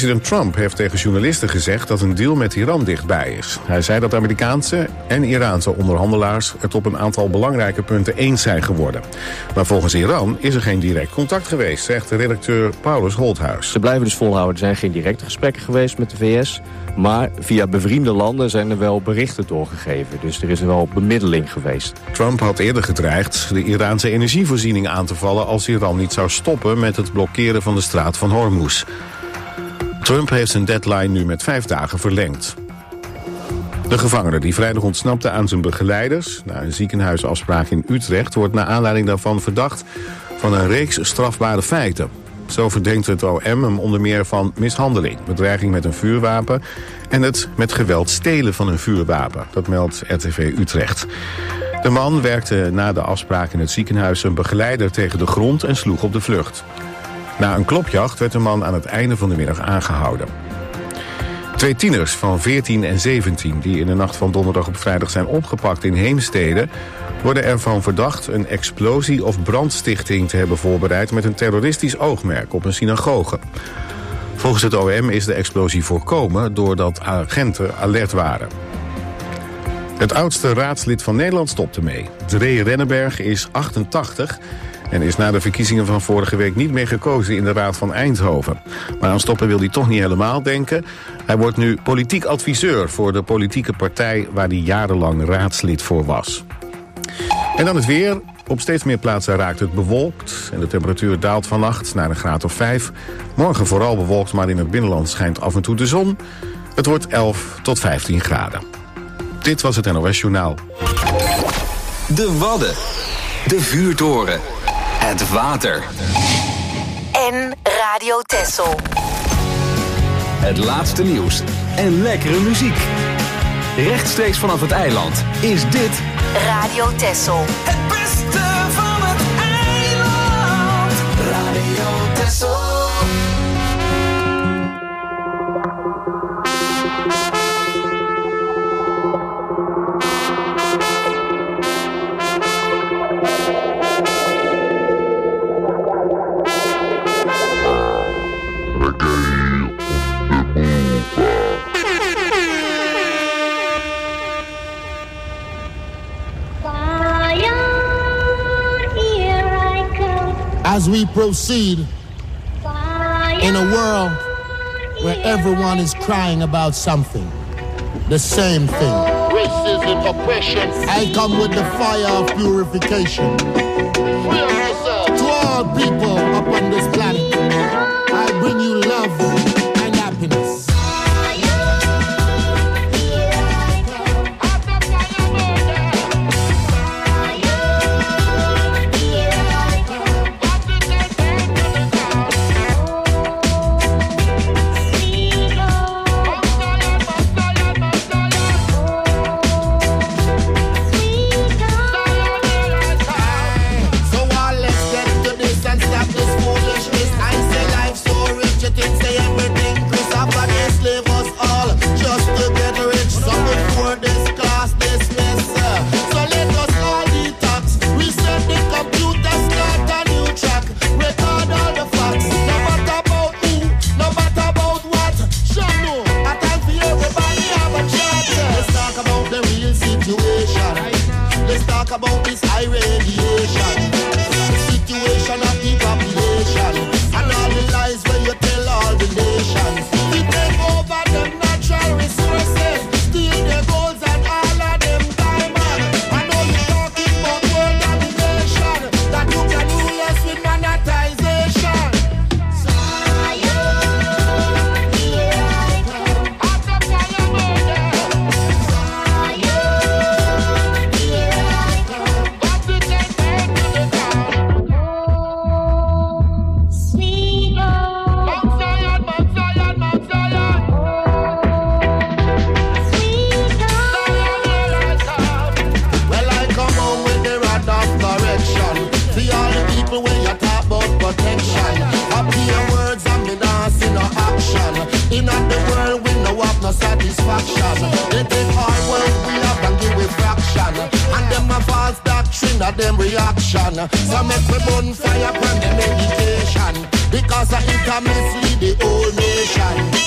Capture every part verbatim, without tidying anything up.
President Trump heeft tegen journalisten gezegd dat een deal met Iran dichtbij is. Hij zei dat Amerikaanse en Iraanse onderhandelaars het op een aantal belangrijke punten eens zijn geworden. Maar volgens Iran is er geen direct contact geweest, zegt de redacteur Paulus Holthuis. Ze blijven dus volhouden, er zijn geen directe gesprekken geweest met de V S... maar via bevriende landen zijn er wel berichten doorgegeven. Dus er is er wel bemiddeling geweest. Trump had eerder gedreigd de Iraanse energievoorziening aan te vallen als Iran niet zou stoppen met het blokkeren van de straat van Hormuz. Trump heeft zijn deadline nu met vijf dagen verlengd. De gevangene die vrijdag ontsnapte aan zijn begeleiders na een ziekenhuisafspraak in Utrecht wordt naar aanleiding daarvan verdacht van een reeks strafbare feiten. Zo verdenkt het O M hem onder meer van mishandeling, bedreiging met een vuurwapen en het met geweld stelen van een vuurwapen. Dat meldt R T V Utrecht. De man werkte na de afspraak in het ziekenhuis zijn begeleider tegen de grond en sloeg op de vlucht. Na een klopjacht werd de man aan het einde van de middag aangehouden. Twee tieners van veertien en zeventien die in de nacht van donderdag op vrijdag zijn opgepakt in Heemstede worden ervan verdacht een explosie of brandstichting te hebben voorbereid met een terroristisch oogmerk op een synagoge. Volgens het O M is de explosie voorkomen doordat agenten alert waren. Het oudste raadslid van Nederland stopt ermee. Dree Rennenberg is achtentachtig en is na de verkiezingen van vorige week niet meer gekozen in de Raad van Eindhoven. Maar aan stoppen wil hij toch niet helemaal denken. Hij wordt nu politiek adviseur voor de politieke partij waar hij jarenlang raadslid voor was. En dan het weer. Op steeds meer plaatsen raakt het bewolkt en de temperatuur daalt vannacht naar een graad of vijf. Morgen vooral bewolkt, maar in het binnenland schijnt af en toe de zon. Het wordt elf tot vijftien graden. Dit was het N O S Journaal. De Wadden. De vuurtoren. Het water. En Radio Texel. Het laatste nieuws en lekkere muziek. Rechtstreeks vanaf het eiland is dit Radio Texel. Het beste van het eiland. Radio Texel. As we proceed in a world where everyone is crying about something, the same thing. Racism, oppression. I come with the fire of purification. To all people upon this planet, I bring you love and happiness. About this high radiation, the situation of the population, and all the lies where you tell all the nations. We take over them natural resources, steal their golds and all of them diamonds. I know you're talking about world domination, that you can rule us with monetization. In the world we no have no satisfaction. They take our world we have and give it fraction. And them a false doctrine of them reaction. So make we burn fire from the meditation, because it can mislead the whole nation.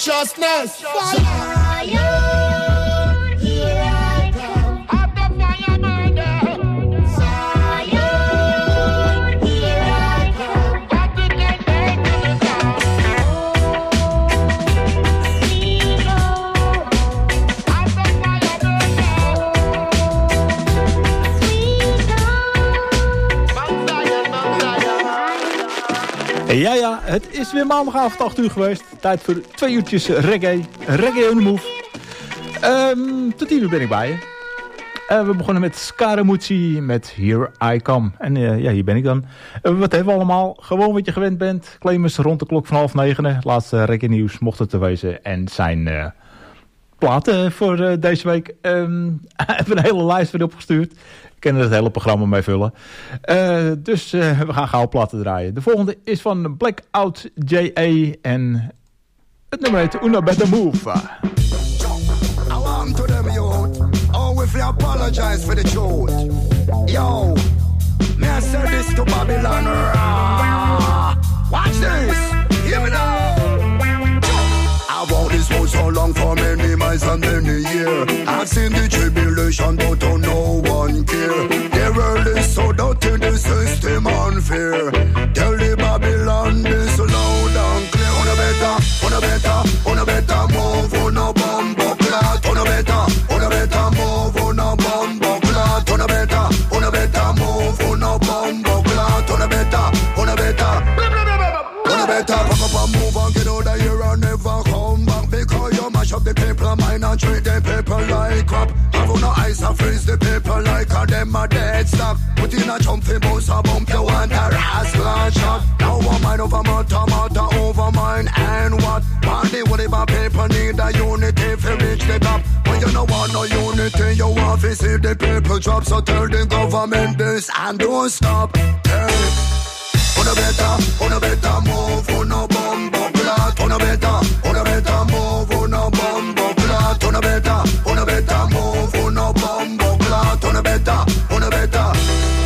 righteousness. Fire. Here I come. Of the fire murder. Zion, here I come. Of the dead man to the ground. We go. Of the fire murder. We go. Mount Zion, Mount Zion. Ja, ja, het is weer maandagavond acht uur geweest. Tijd voor twee uurtjes reggae. Reggae on the move. Um, tot tien uur ben ik bij je. Uh, we begonnen met Scaramucci met Here I Come. En uh, ja, hier ben ik dan. Uh, wat hebben we allemaal? Gewoon wat je gewend bent. Claimers rond de klok van half negen. Laatste reggae nieuws mocht het te wezen. En zijn uh, platen voor uh, deze week. Um, even een hele lijst weer opgestuurd. Ik kan er het hele programma mee vullen. Uh, dus uh, we gaan gauw platen draaien. De volgende is van Blackout J A. En het nummer heet Una Better Move. I want to them youth. Oh, if you apologize for the truth. Yo, may I say this to Babylon? Rah. Watch this. Hear me now. I walked this road so long for many miles and many years. I've seen the tribulation, but oh, no one care. The world is so dirty, the system unfair. Tell the Babylon this loud and clear. On a better, on a better, on a better move, on a bumbo clot. On a better, on a better move, on a bumbo clot. On a better, on a better move, on a bumbo clot. On a better, on a better, on a better come up and move and get out of here and never come back. Because you mash up the people mind and treat the people like crap. Have on the ice and freeze the people like a them a dead stock. Put in a jumpy bus a bump you want a rascal and shot. Now a mind over matter, matter over mine and what? Party whatever people need a unity to reach the top. When you no want no unity, you want to see the people drop. So tell the government this and don't stop. Hey. On a better, on a better move, on a bumbo clot. On a better, on a better move, on a bumbo clot. On a better, on a better move, on a bumbo clot. On a better, on a better,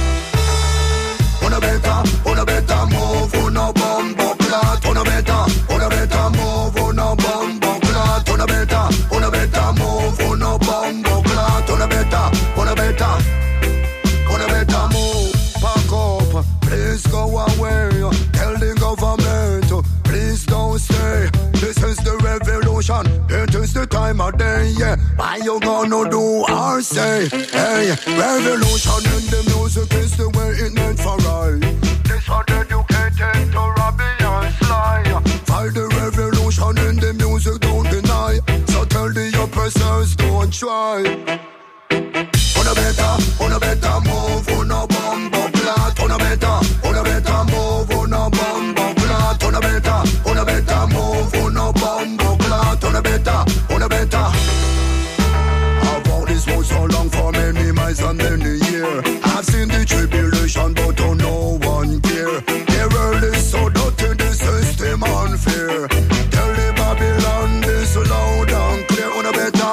on a better, on a better move, on a bumbo clot. On a better, on a better move, on a bumbo clot. On a better, on a better move, on a bumbo clot. On a better, on a better, on a better move. Pack up, please go away. Tell the government, please don't stay. This is the revolution. It is the time of day. Yeah, why you gonna do or say? Hey, revolution in the music is the way it meant for right. This uneducated to Robbie and Sly. Fight the revolution in the music, don't deny. So tell the oppressors, don't try. On a better, on a better move, on a bumbo clot. On a better, on a better move, on a bumbo clot. On a better, on a better move, on a bumbo clot. On a better, on a better. I've walked this road so long for many miles and many years. I've seen the tribulation, but oh, no one care. The world is so dirty, the system unfair. Tell the Babylon this loud and clear. On a better.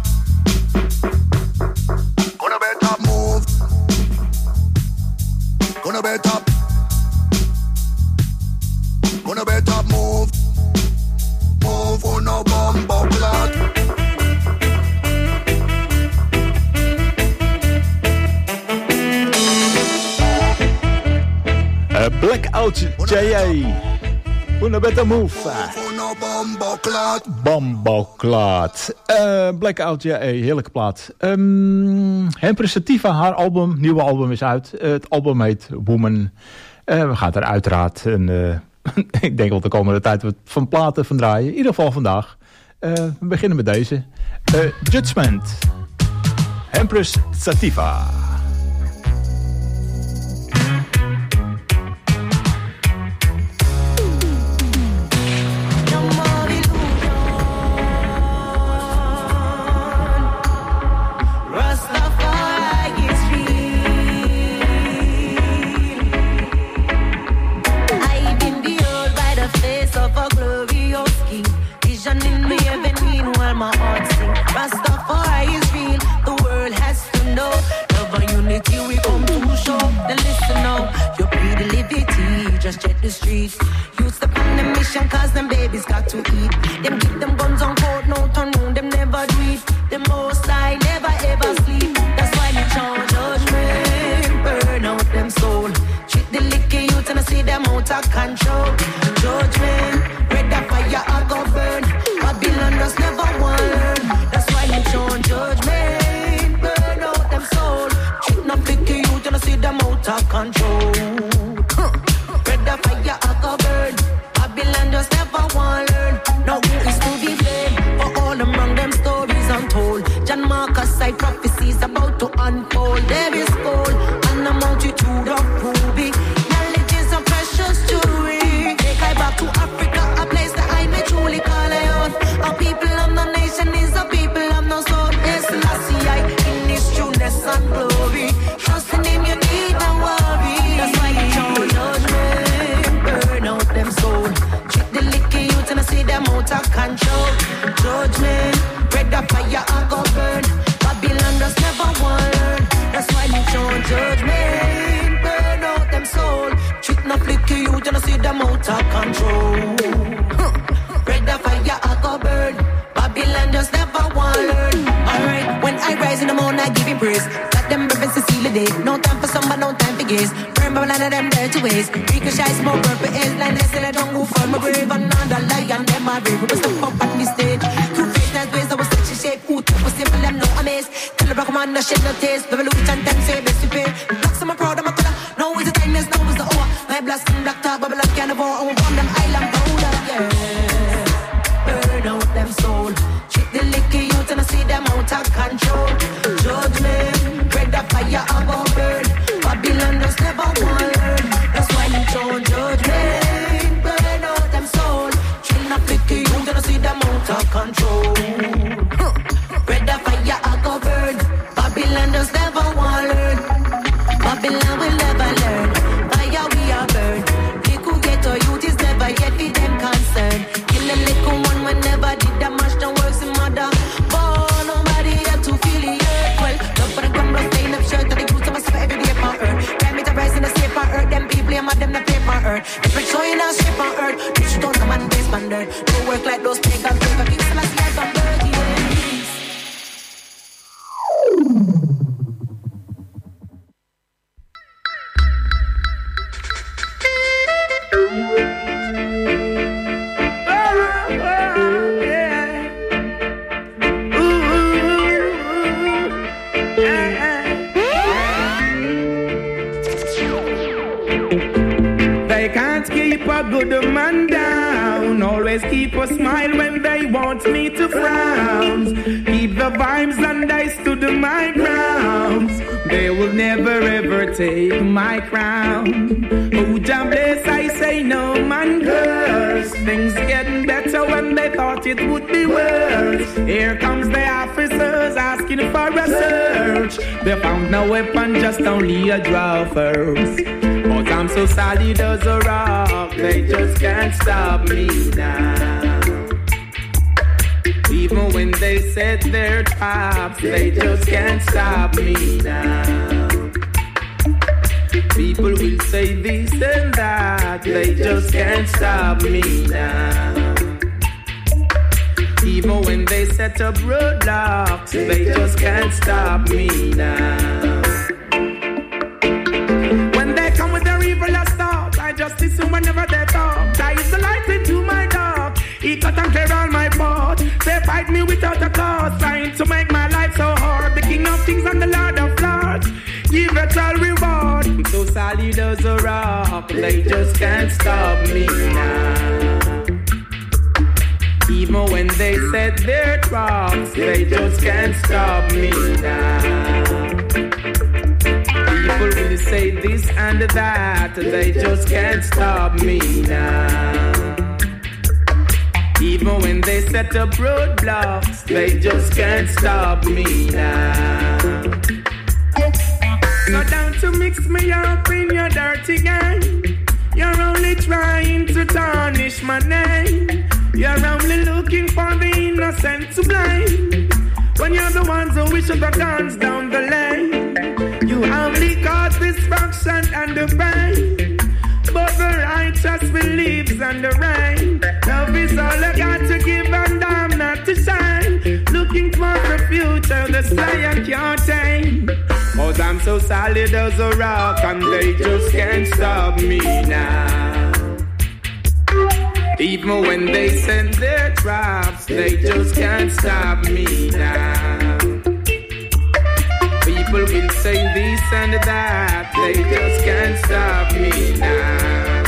Gonna better move. Gonna better. Gonna better move. Move on a bumbo clot. Uh, Blackout J A. Gonna better move. Bomboclaat. Uh, Blackout, ja, hey, heerlijke plaat. Um, Empress Sativa, haar album, nieuwe album is uit. Uh, het album heet Woman. Uh, we gaan er uiteraard, een, uh, ik denk wel de komende tijd wat van platen van draaien. In ieder geval vandaag. Uh, we beginnen met deze. Uh, Judgment. Empress Sativa. Rastafari is real, the world has to know. Love and unity we come to show. Then listen now, you breathe the liberty, just check the streets. You step on the mission cause them babies got to eat. Them give them control. Judgment, red the fire I go burn. Babylon just never want learn. That's why them showing judgment. Burn out them soul. Treat no picky youth and I see them out of control. Red the fire I go burn. Babylon just never want learn. Now who is to be blamed for all them wrong them stories untold? John Marcus side prophecies about to unfold. There is gold and a multitude of ruby. Knowledge is a precious jewelry. Take I back to Africa, a place that I may truly call a own. A people of the nation is a people of no soul. Yes, Lassie, I in his trueness and glory. Trust in him, you need no worry. That's why you show judgment, burn out them soul. Trick the liquor youth and I see them out of control. Judgment, red the fire I go burn. Babylon just never want learn. That's why you show judgment, burn out them soul. Trick no flicker youth and I see them out of control. Huh. Red the fire I go burn. Babylon just never want learn. Alright, when I rise in the morning I give him praise. Got them reverence to seal the day. No time for somebody, no time for gaze. Burn Babylon of them dirty ways. Ricochet smoke, purple is blind. They still I don't go for my grave. Another lion, them my brave. We was stuck up on the stage. Two face, nice ways, I was such a shape. Ooh, was simple, them no amaze. Tell the rock man, no shit, no taste. Revolution, them say best to pay. Black some proud of my color. No is the timeless, no is the hour. My blast and black talk, Babylon can't avoid. I will bomb them island powder, yeah. Burn out them soul. Trick the liquor youth and I see them out of control. Judgment, red the fire I go burn. Babylon just never want learn. That's why you show judgment. Burn out them soul. Trick the liquor youth and I see them out of control. Huh. Red the fire I go burn. Babylon just never want learn. Babylon will never learn. Fire we are burn. Little ghetto youth is never yet be them concerned. Kill a little one whenever did that much don't work some mother. But nobody had to feel it hurt. Well, love for the grumble, stain up shirt. And the youth of myself every day on earth. Can't meet a rise in the safe on earth. Them people, I'm them that paper on earth. If it's showing us shape on earth, you should don't come and base on dirt. Don't work like those pagans. Take a piece of my life on bird, yeah. Good man down, always keep a smile when they want me to frown. Keep the vibes and I stood my ground. They will never ever take my crown. Oh, Jah bless, I say no man curse. Things getting better when they thought it would be worse. Here comes the officers asking for a search. They found no weapon, just only a draw first. But I'm so solid as a rock, they just can't stop me now. Even when they set their traps, they just can't stop me now. People will say this and that, they just can't stop me now. Even when they set up roadblocks, they just can't stop me now. Just listen whenever they talk. That is the light into my dark. He cut and clear all my path. They fight me without a cause, trying to make my life so hard. The King of Kings and the Lord of Lords, give it all reward. I'm so solid as a rock, they just can't stop me now. Even when they set their traps, they just can't stop me now. People will say this and that, they just can't stop me now. Even when they set up roadblocks, they just can't stop me now. So down to mix me up in your dirty game. You're only trying to tarnish my name. You're only looking for the innocent to blame. When you're the ones who wish the guns down the lane. You only cause destruction and the pain. But the righteous believes in the rain. Love is all I got to give and I'm not to shine. Looking for the future, the sky can't tame. Cause I'm so solid as a rock and they just can't stop me now. Even when they send their traps, they just can't stop me now. People will say this and that, they just can't stop me now.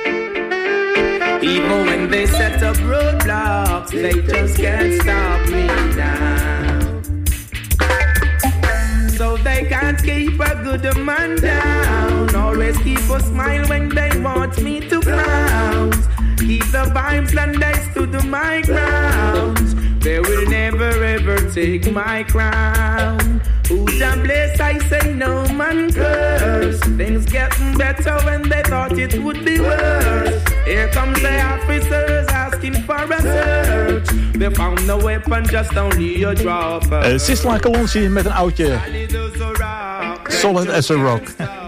Even when they set up roadblocks, they just can't stop me now. So they can't keep a good man down. Always keep a smile when they want me to frown. Keep the vibes and they stood my ground. They will never ever take my crown. Who's a bless, I say no man curse. Things getting better when they thought it would be worse. Here comes the officers asking for a search. They found no weapon, just only a drop. Uh, Sister Colonsi met een oudje. Solid as a rock.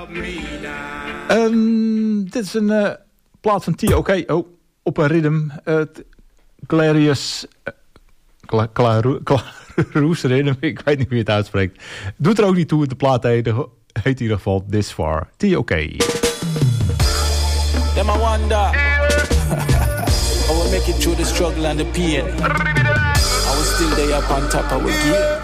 um, dit is een uh, plaat van T O K. Oh, op een rhythm. Uh, Clarius... Uh, Claroes Rhythm, ik weet niet wie het uitspreekt. Doet er ook niet toe, de plaat heet, heet in ieder geval This Far. T O K. Them I wonder how we make it through the struggle and the pain. I was still there up on top of our gear.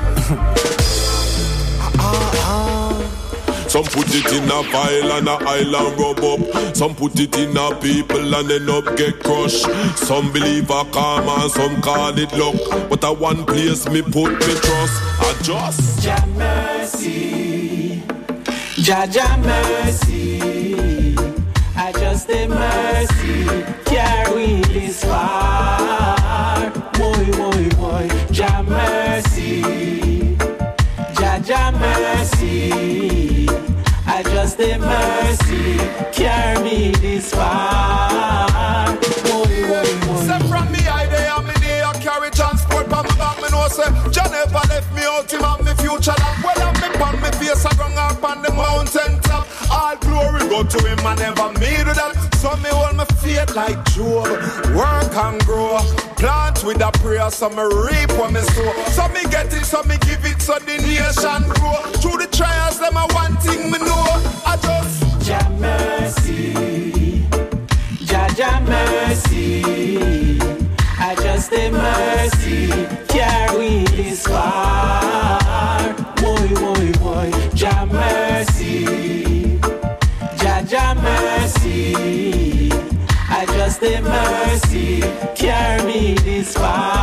Some put it in a file and a island rub up. Some put it in a people and end up get crushed. Some believe a karma and some call it luck. But at one place me put me trust. I just Jah mercy, Jah Jah mercy. I just a mercy carry this far. Boy, boy, boy, Jah mercy, Jah Jah mercy. I just a mercy carry me this far. Boy, boy, boy. Say from me I day and me day I carry transport from my back. Me know say Jah never left me out him and me future love. Well I'm me pan me face I run up on the mountain top. All glory go to him and never me do that. So me hold my faith like Job. Work and grow. Plant with a prayer so me reap what me sow. So me get it so me give it so the nation grow. Through the trials them a one thing me know. I just Jah mercy, Jah Jah mercy. I just a mercy carry this far. Boy, boy, boy, Jah mercy, Jah Jah mercy. I just a mercy carry me this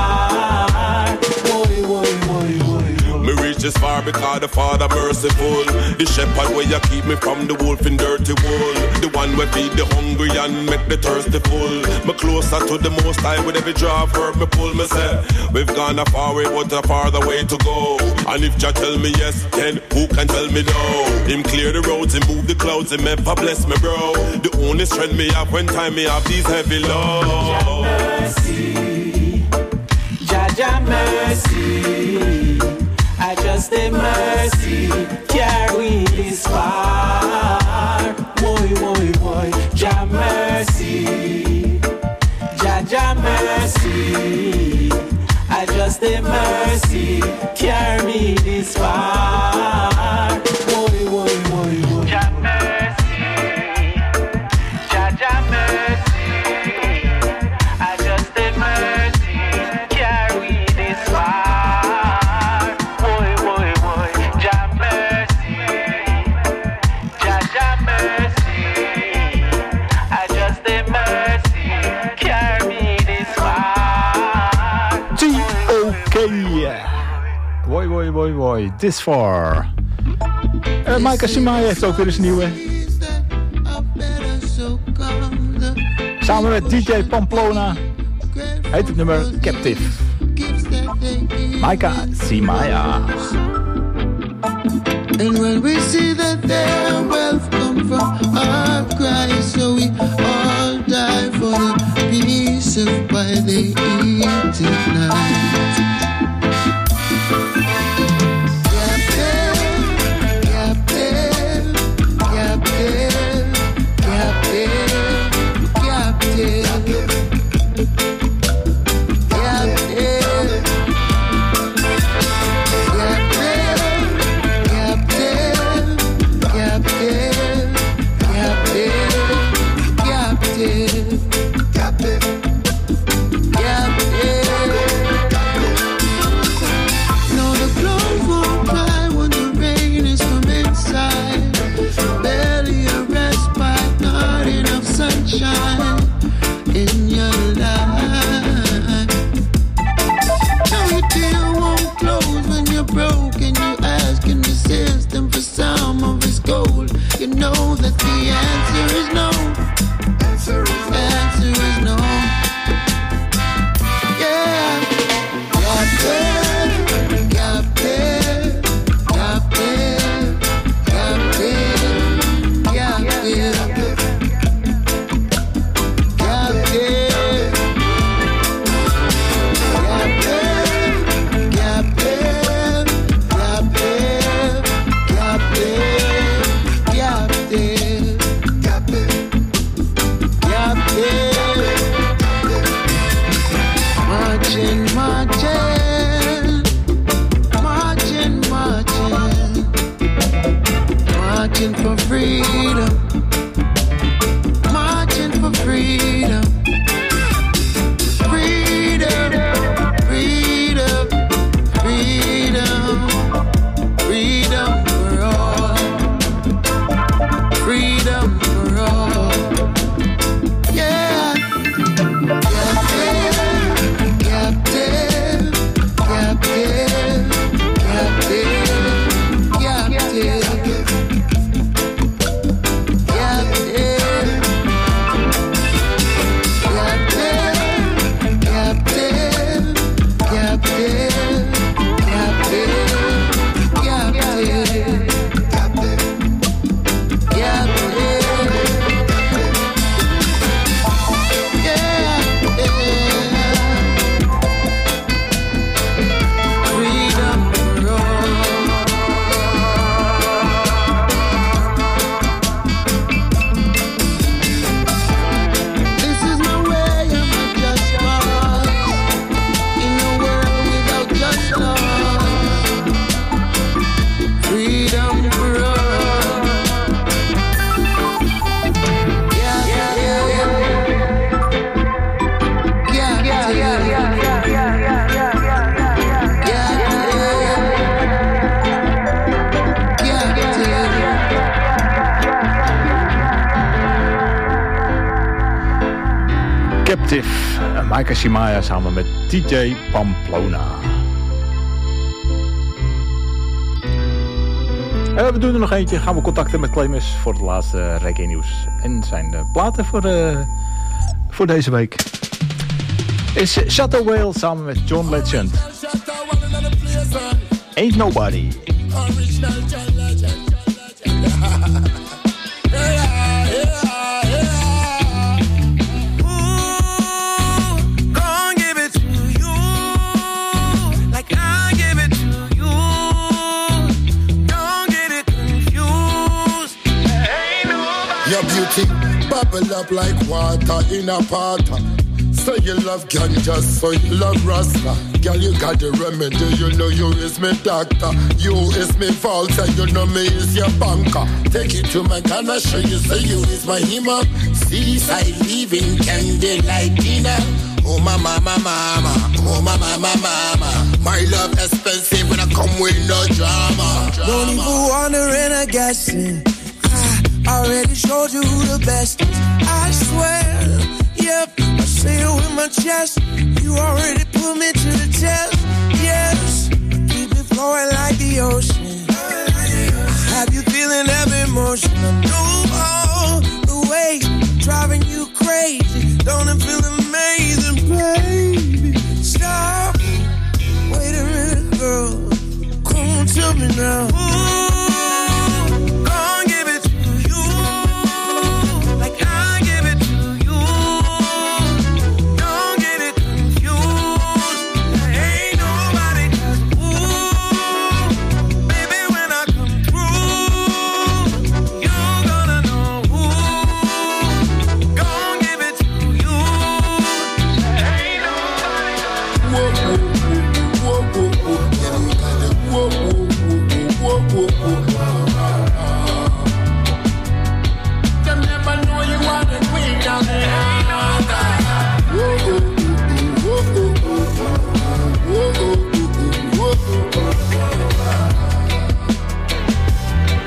far. Boy, boy, boy, boy. me reach this far because the Father merciful. The shepherd where you keep me from the wolf in dirty wool. The one where feed the hungry and make the thirsty full. Me closer to the most high with every draw of herb me pull me say. We've gone a far way but a farther way to go. And if Jah tell me yes, then who can tell me no? Him clear the roads, him move the clouds, him ever bless me bro. The only strength me have when time me have these heavy loads. Jah mercy, Jah Jah mercy. I just a mercy carry this far. Boy, boy, boy, Jah mercy, Jah Jah mercy. I just a mercy carry me this far. Boy, boy, boy, boy. Jah mercy, Jah Jah mercy. I just a mercy carry this far. Boy, boy, boy. Jah mercy, Jah Jah mercy. I just a mercy carry me this far. T O K. Boy, boy, boy, boy. This far. Uh, Micah Simai heeft ook weer eens een nieuwe. Samen met D J Pamplona. Heet het nummer Captive. Micah Simaya. And when we see that their wealth come from our cry, so we all die for the piece of pie they eat tonight. you know that the answer is no. Answer is no. Answer is no. Yeah. Captain, captain, captain, captain, captain. Marching for freedom, marching for freedom, freedom, freedom, freedom, freedom for all, freedom for all. Yeah, captain, captain, captain, captain, captain. Captive, Micah Shimaya samen met D J Pamplona. Uh, we doen er nog eentje. Gaan we contacten met Clemens voor het laatste reggae nieuws. En zijn de platen voor, uh, voor deze week. Is Shadow Whale samen met John Legend. Ain't Nobody. Original John Legend. Your beauty bubble up like water in a pot. So you love ganja, so you love Rasta. Girl, you got the remedy, you know you is me doctor. You is me vault, and you know me is your banker. Take you to my Ghana, show you, say you is my hima. Seaside living, candlelight dinner. Oh mama, mama, mama, oh mama, mama, mama. My love expensive when I come with no drama. drama. Don't even wonder in a guessing. I already showed you who the best is. I swear, yep, I say it with my chest. You already put me to the test. Yes, keep it flowing like the ocean. Have you feeling every emotion? I know all the ways driving you crazy. Don't it feel amazing, baby? Stop. Wait a minute, girl. Come on, tell me now. Ooh.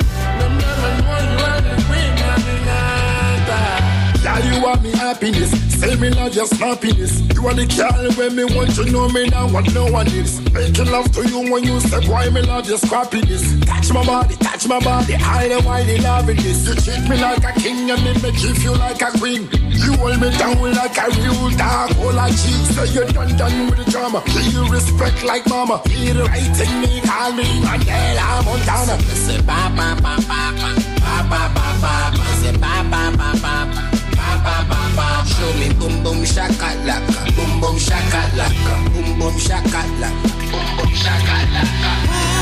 Happiness, Say me love your happiness. You are the girl when me want to know me now what no one is. Making love to you when you say boy me love your scrappiness. Touch my body, touch my body, I know why they loving this. You treat me like a king and me me give you like a queen. You hold me down like a real dog, all I cheat. So you done done with the drama. Do you respect like mama? Be the right thing me, call me Mandela Montana. Say ba ba ba ba ba ba ba ba ba. Say ba ba ba ba ba ba ba ba. Show me boom boom shakalaka, boom boom shakalaka, boom boom shakalaka, boom boom shakalaka.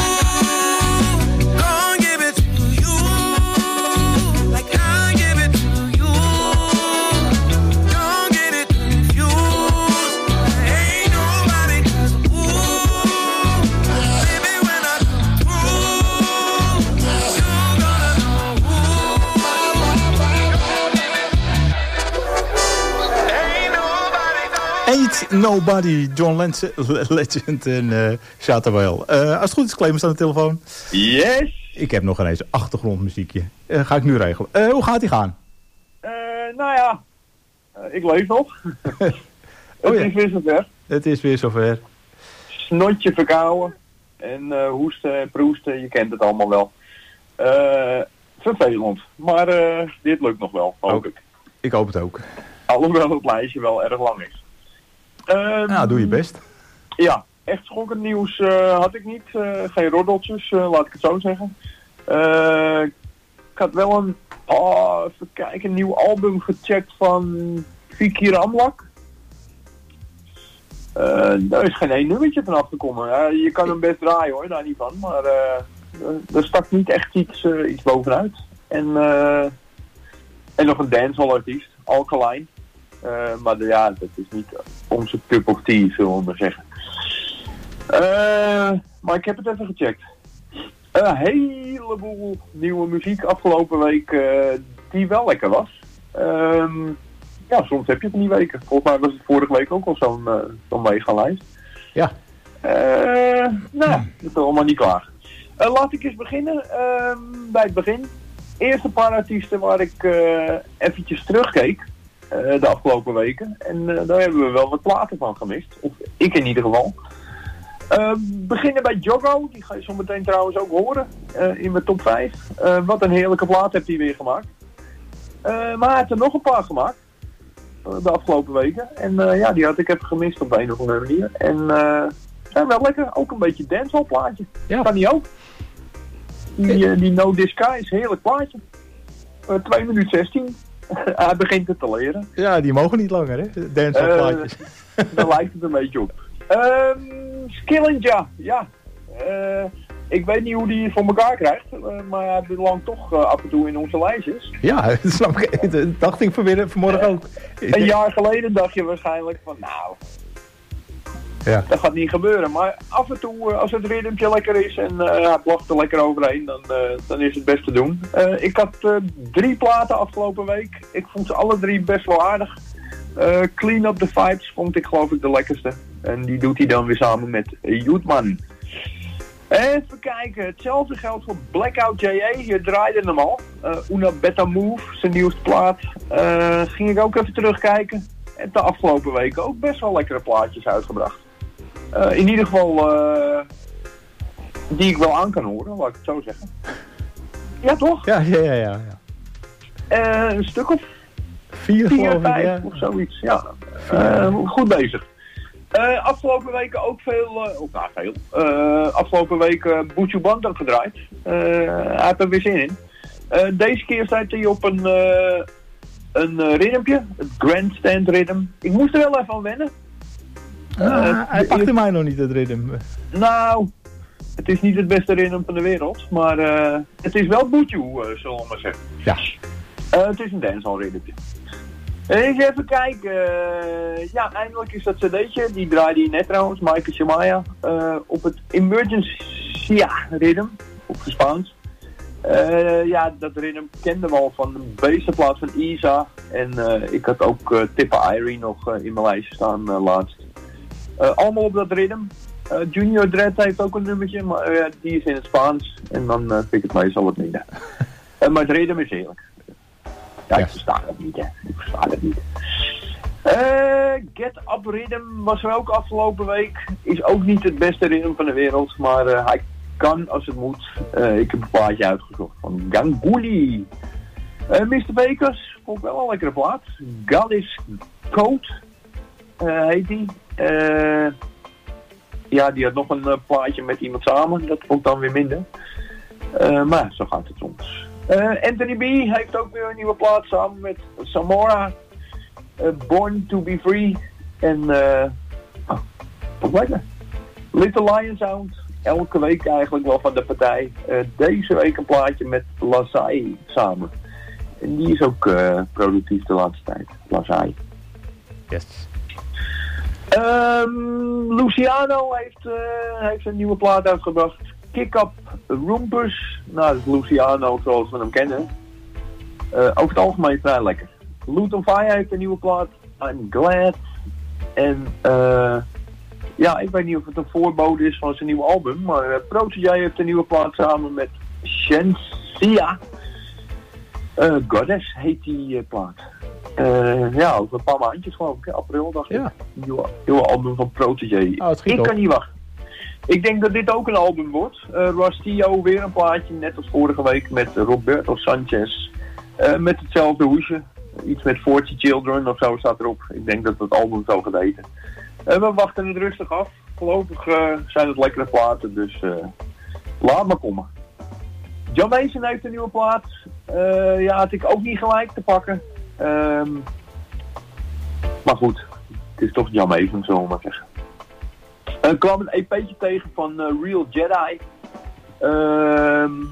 Gonna give it to you, like I give it to you. Don't get it confused. Ain't nobody 'cause ooh, baby when I come through, you're gonna know who. Ain't Nobody, John Lenz, Legend en uh, Chatawel. Uh, als het goed is, Clemens aan de telefoon. Yes! Ik heb nog ineens een achtergrondmuziekje. Uh, ga ik nu regelen. Uh, hoe gaat die gaan? Uh, nou ja, uh, ik leef nog. Het oh, ja. is weer zover. Het is weer zover. Snotje verkouden en uh, hoesten en proesten, je kent het allemaal wel. Uh, vervelend, maar uh, dit lukt nog wel, hoop oh, ik. Ik hoop het ook. Alhoewel het lijstje wel erg lang is. Um, nou, doe je best. Ja, echt schokkend nieuws uh, had ik niet. Uh, geen roddeltjes, uh, laat ik het zo zeggen. Uh, ik had wel een, oh, even kijken, een nieuw album gecheckt van Vicky Ramlak. Uh, daar is geen één nummertje van afgekomen. Uh, je kan hem best draaien hoor, daar niet van. Maar uh, er stak niet echt iets, uh, iets bovenuit. En, uh, en nog een dancehall artiest, Alkaline. Uh, maar de, ja, dat is niet onze cup of tea, zullen we maar zeggen. Uh, maar ik heb het even gecheckt. Een heleboel nieuwe muziek afgelopen week uh, die wel lekker was. Um, ja, soms heb je het in die weken. Volgens mij was het vorige week ook al zo'n uh, zo'n mega-lijst. Ja. Uh, nou, dat is allemaal niet klaar. Uh, laat ik eens beginnen uh, bij het begin. Eerste paar artiesten waar ik uh, eventjes terugkeek. Uh, de afgelopen weken. En uh, daar hebben we wel wat platen van gemist. Of ik in ieder geval. Uh, beginnen bij Joggo. Die ga je zo meteen trouwens ook horen. Uh, in mijn top vijf. Uh, wat een heerlijke plaat heeft hij weer gemaakt. Uh, maar hij heeft er nog een paar gemaakt. Uh, de afgelopen weken. En uh, ja, die had ik even gemist op een of andere manier. En uh, zijn wel lekker. Ook een beetje dancehall plaatje. Ja. Kan die ook. Die, uh, die No Disguise. Heerlijk plaatje. Uh, twee minuten zestien. Hij begint het te leren. Ja, die mogen niet langer, hè? Dancehall plaatjes. Uh, daar lijkt het een beetje op. Um, Skillinja, ja. Uh, ik weet niet hoe die het voor elkaar krijgt, uh, maar hij belangt toch uh, af en toe in onze lijstjes. Ja, dat snap ik. Dat dacht ik vanmiddag, vanmorgen uh, ook. Een jaar geleden dacht je waarschijnlijk van, nou, ja. Dat gaat niet gebeuren. Maar af en toe, uh, als het ritmetje lekker is en uh, hij blaft er lekker overheen, dan, uh, dan is het best te doen. Uh, ik had uh, drie platen afgelopen week. Ik vond ze alle drie best wel aardig. Uh, Clean Up The Vibes vond ik geloof ik de lekkerste. En die doet hij dan weer samen met Joetman. Even kijken, hetzelfde geldt voor Blackout J A. Je draaide hem al. Uh, Una Betta Move, zijn nieuwste plaat. Uh, ging ik ook even terugkijken. En de afgelopen weken ook best wel lekkere plaatjes uitgebracht. Uh, in ieder geval uh, die ik wel aan kan horen, laat ik het zo zeggen. Ja, toch? Ja, ja, ja. ja, ja. Uh, een stuk of vier, vier vijf ja. of zoiets. Ja, uh, goed bezig. Uh, afgelopen weken ook veel, uh, of nou veel, uh, afgelopen weken Buju Banton gedraaid. Uh, hij heeft er weer zin in. Uh, deze keer staat hij op een, uh, een uh, ritmepje, het Grandstand Rhythm. Ik moest er wel even aan wennen. Uh, uh, hij pakte eerst... mij nog niet, het ritme. Nou, het is niet het beste ritme van de wereld, maar uh, het is wel Buju, uh, zullen we maar zeggen. Ja. Uh, het is een dancehall ritmepje. Eens even kijken. Uh, ja, eindelijk is dat cd'tje. Die draaide hij net trouwens, Michael Shamaya. Uh, op het Emergencia Rhythm. Op het Spaans. Uh, ja, dat rhythm kenden we al van de beestenplaat van Isa. En uh, ik had ook uh, Tippa Irie nog uh, in mijn lijstje staan uh, laatst. Uh, allemaal op dat rhythm. Uh, Junior Dread heeft ook een nummertje, maar uh, die is in het Spaans. En dan uh, vind ik het meestal wat minder. Uh, maar het rhythm is heerlijk. Ja, ik versta het niet, hè. Ik versta het niet. Uh, Get Up Rhythm was er ook afgelopen week. Is ook niet het beste rhythm van de wereld, maar uh, hij kan als het moet. Uh, ik heb een plaatje uitgezocht van Ganguly. Uh, mister Bakers, vond ik wel een lekkere plaat. God is Code uh, heet die. Uh, ja, die had nog een uh, plaatje met iemand samen. Dat vond ik dan weer minder. Uh, maar zo gaat het soms. Uh, Anthony B heeft ook weer een nieuwe plaat samen met Samora. Uh, Born to be Free. En uh, oh, wat lekker. Little Lion Sound. Elke week eigenlijk wel van de partij. Uh, deze week een plaatje met Lazai samen. En die is ook uh, productief de laatste tijd. Lazai. Yes. Um, Luciano heeft, uh, heeft een nieuwe plaat uitgebracht. Kick Up Rumpus. Nou, dat is Luciano zoals we hem kennen. Uh, over het algemeen vrij lekker. Luton Fire heeft een nieuwe plaat. I'm Glad. En uh, ja, ik weet niet of het een voorbode is van zijn nieuwe album. Maar uh, Protégé heeft een nieuwe plaat samen met Shensia. Uh, Goddess heet die uh, plaat. Uh, ja, over een paar maandjes geloof ik. April dacht ik. Ja. Nieuwe, nieuwe album van Protégé. Oh, ik kan niet wachten. Ik denk dat dit ook een album wordt. Uh, Rastio weer een plaatje, net als vorige week met Roberto Sanchez. Uh, met hetzelfde hoesje. Iets met forty Children of zo staat erop. Ik denk dat het album zo gaat heten. Uh, we wachten het rustig af. Voorlopig uh, zijn het lekkere platen, dus uh, laat maar komen. John Mason heeft een nieuwe plaat. Uh, ja, had ik ook niet gelijk te pakken. Um, maar goed, het is toch John Mason, zullen we maar zeggen. Er uh, kwam een E P'tje tegen van uh, Real Jedi. Um,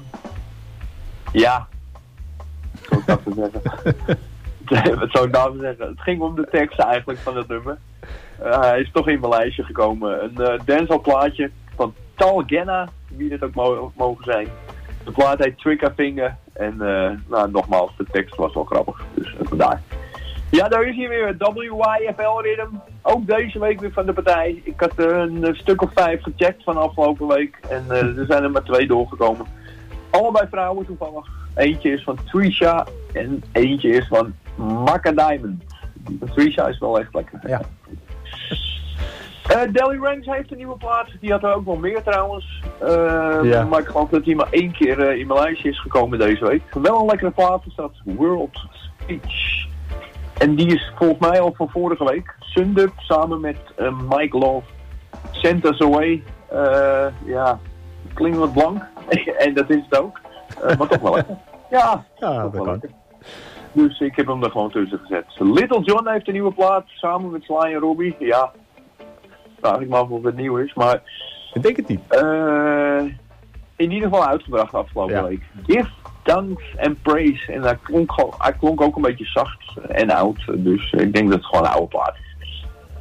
ja, wat zou ik dat zeggen? Wat zou ik daarvan zeggen? Het ging om de tekst eigenlijk van het nummer. Uh, hij is toch in mijn lijstje gekomen. Een uh, dancehall plaatje van Tal Genna, wie dit ook mo- mogen zijn. De plaat heet Trigger Finger. En uh, nou, nogmaals, de tekst was wel grappig. Dus uh, vandaar. Ja, daar is hier weer W Y F L Rhythm. Ook deze week weer van de partij. Ik had uh, een stuk of vijf gecheckt van afgelopen week. En uh, er zijn er maar twee doorgekomen. Allebei vrouwen toevallig. Eentje is van Trisha en eentje is van Maka Diamond. Die van Trisha is wel echt lekker. Ja. Uh, Delly Ranks heeft een nieuwe plaat. Die had er ook wel meer trouwens. Uh, ja. Maar ik geloof dat hij maar één keer uh, in mijn lijstje is gekomen deze week. Wel een lekkere plaat is dat. World Speech. En die is volgens mij al van vorige week. Sundub samen met uh, Mike Love. Send Us Away. Uh, ja, klinkt wat blank. En dat is het ook. Uh, maar toch wel lekker. Ja, ja toch dat wel kan. lekker. Dus ik heb hem er gewoon tussen gezet. Little John heeft een nieuwe plaat. Samen met Sly en Robbie. Ja. Vraag ik me af of het nieuw is, maar... Ik denk het niet. Uh, in ieder geval uitgebracht afgelopen ja. week. Give Thanks and Praise. En hij klonk, hij klonk ook een beetje zacht en oud. Dus ik denk dat het gewoon een oude plaat is.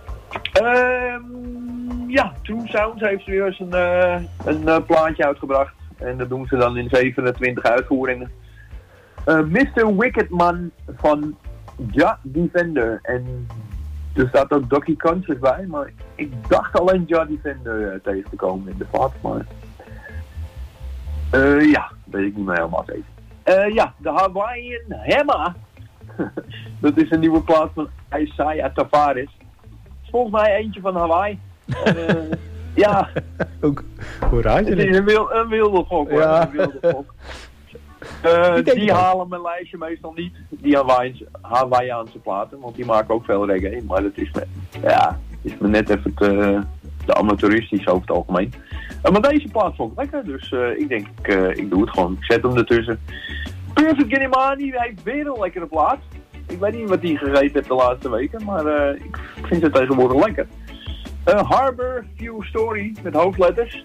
Uh, ja, True Sounds heeft weer eens een, uh, een uh, plaatje uitgebracht. En dat doen ze dan in zevenentwintig uitvoeringen. Uh, mister Wickedman van Ja Defender. En er staat ook Ducky Conscious bij, maar ik dacht alleen Ja Defender uh, tegen te komen in de plaat, maar... Uh, ja, weet ik niet meer helemaal zeker. Uh, ja, de Hawaiian Hammer. Dat is een nieuwe plaat van Isaiah Tavares. Volgens mij eentje van Hawaii. Uh, ja. Ook, hoe raad je het? Het is een, wil, een wilde gok hoor, ja. Een wilde gok. Uh, die die halen mijn lijstje meestal niet, die Hawaiiaanse platen, want die maken ook veel reggae, maar dat is me, ja, is me net even te, te amateuristisch over het algemeen. Uh, maar deze plaat vond ik lekker, dus uh, ik denk, ik, uh, ik doe het gewoon, ik zet hem ertussen. Perfect Ginnimani heeft weer een lekkere plaat. Ik weet niet wat die gegeten heeft de laatste weken, maar uh, ik vind het tegenwoordig lekker. Uh, Harbor View Story met hoofdletters.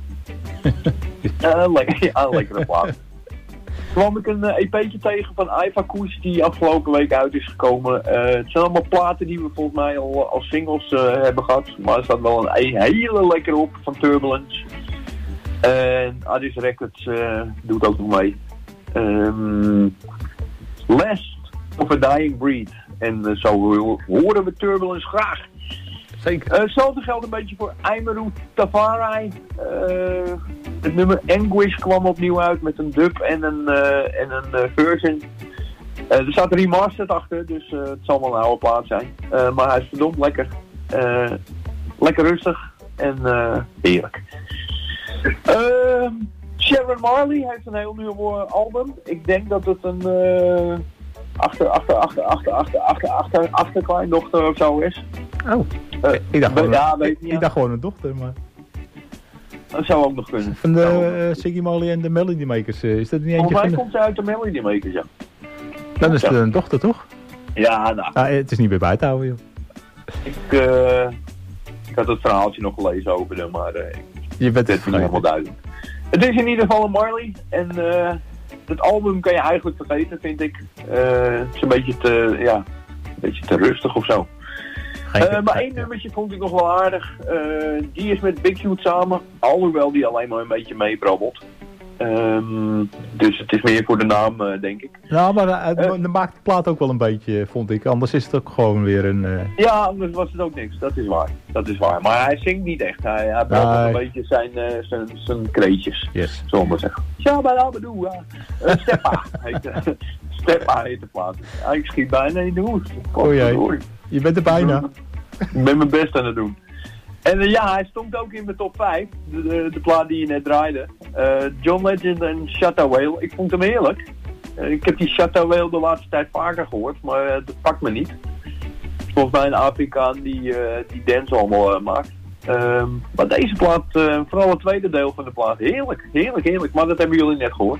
uh, le- ja, een lekkere plaat. kwam ik een uh, E P'tje tegen van Iva Koes die afgelopen week uit is gekomen. Uh, het zijn allemaal platen die we volgens mij al als singles uh, hebben gehad. Maar er staat wel een, een hele lekkere op van Turbulence. En Addis Records uh, doet ook nog mee. Um, Last of a Dying Breed. En uh, zo horen we Turbulence graag. Zeker. Uh, hetzelfde geldt een beetje voor Aimaru Tavarai. Uh, het nummer Anguish kwam opnieuw uit met een dub en een, uh, en een uh, version. Uh, er staat een remastered achter, dus uh, het zal wel een oude plaat zijn. Uh, maar hij is verdomd lekker. Uh, lekker rustig en uh, heerlijk. Uh, Sharon Marley heeft een heel nieuw uh, album. Ik denk dat het een uh, achter, achter, achter, achter, achter, achter, achter, achterkleindochter of zo is. Oh, uh, ik, dacht gewoon, ja, een, weet ik, niet, ik dacht gewoon een dochter, maar... Dat zou ook nog kunnen. Van de uh, Siggy Marley en de Melody Makers, uh, is dat niet eentje van... Volgens mij de... komt ze uit de Melody Makers, ja. Dan is het een dochter, toch? Ja, nou. Ah, het is niet meer bij te houden, joh. Ik, uh, ik had het verhaaltje nog gelezen over hem, maar uh, je bent het is niet helemaal duidelijk. Het is in ieder geval een Marley en uh, het album kan je eigenlijk vergeten, vind ik. Uh, het is een beetje te, ja, een beetje te rustig of zo. Uh, maar één nummertje vond ik nog wel aardig. Uh, die is met Big Youth samen, alhoewel die alleen maar een beetje meebrabbelt. Um, dus het is meer voor de naam, uh, denk ik. Nou, maar uh, uh, maakt de plaat ook wel een beetje, vond ik. Anders is het ook gewoon weer een... Uh... Ja, anders was het ook niks. Dat is waar. Dat is waar. Maar hij zingt niet echt. Hij, hij brabbelt nee. een beetje zijn, uh, zijn, zijn kreetjes. Yes. Zullen we maar zeggen. Shabalabadoe. Uh, Steppa heet, uh, Steppa heet de plaat. Ik schiet bijna in de hoes. Oh jee. Je bent er bijna. Ik ben mijn best aan het doen. En uh, ja, hij stond ook in mijn top vijf. De, de, de plaat die je net draaide. Uh, John Legend en Shatta Whale. Ik vond hem heerlijk. Uh, ik heb die Shatta Whale de laatste tijd vaker gehoord. Maar uh, dat pakt me niet. Volgens mij een Afrikaan die, uh, die dance allemaal uh, maakt. Um, maar deze plaat, uh, vooral het tweede deel van de plaat. Heerlijk, heerlijk, heerlijk. Maar dat hebben jullie net gehoord.